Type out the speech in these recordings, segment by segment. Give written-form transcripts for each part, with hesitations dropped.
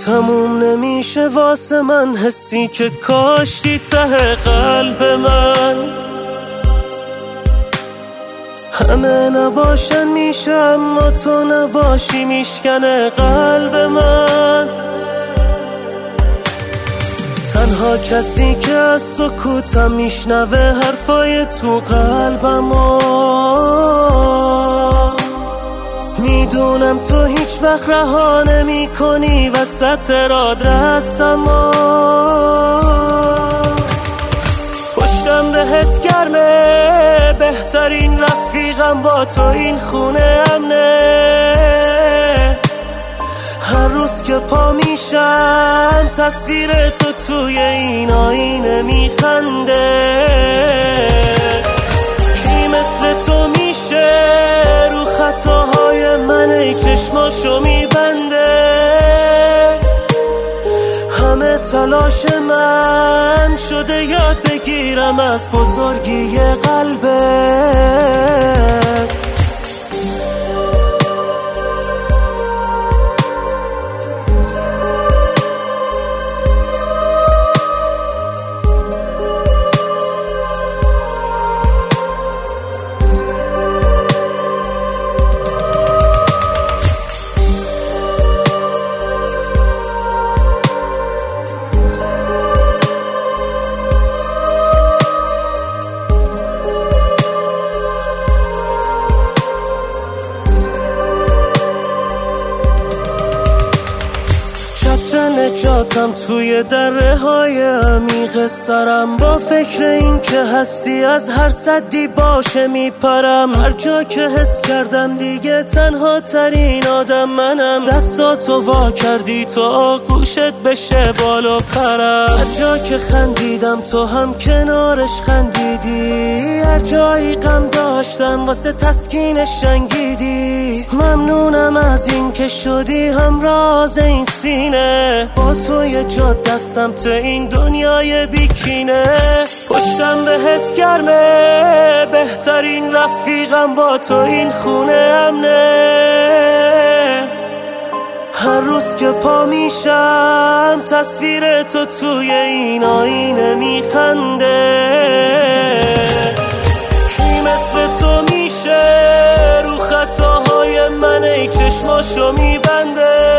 تموم نمیشه واسه من حسی که کاشتی ته قلب من. همه نباشن میشه اما تو نباشی میشکنه قلب من. تنها کسی که از سکوتم میشنوه حرفای تو قلبمو. میدونم تو هیچ وقت رها نمی کنی وسط را دستمو. پشتم بهت گرمه بهترین رفیقم با تو این خونه امنه. هر روز که پا میشم تصویر تو توی این آینه میخنده. کی مثل تو میشه رو خطاهای من ای چشماشو میبنده. همه تلاش من شده یاد بگیرم از بزرگی قلبت. نجاتم توی دره های عمیق سرم. با فکر این که هستی از هر صدی باشه میپرم. هر جا که حس کردم دیگه تنها ترین آدم منم. دستاتو وا کردی تو آغوشت بشه بالا پرم. هر جا که خندیدم تو هم کنارش خندیدی. هر جایی غم داشتم واسه تسکینش جنگیدی. ممنونم از این که شدی همراز این سینه. با تو یه جا دستم تو این دنیای بیکینه. پشتم بهت گرمه بهترین رفیقم با تو این خونه امنه. هر روز که پا میشم تصویر تو توی این آینه میخنده. کی مثل تو میشه رو خطاهای من ای چشماشو میبنده.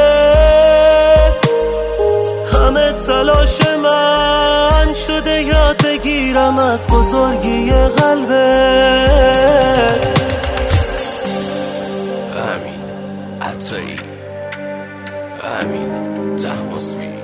همه تلاش من شده یاد بگیرم از بزرگی قلبت. امین عطایی، امین طهماسبی.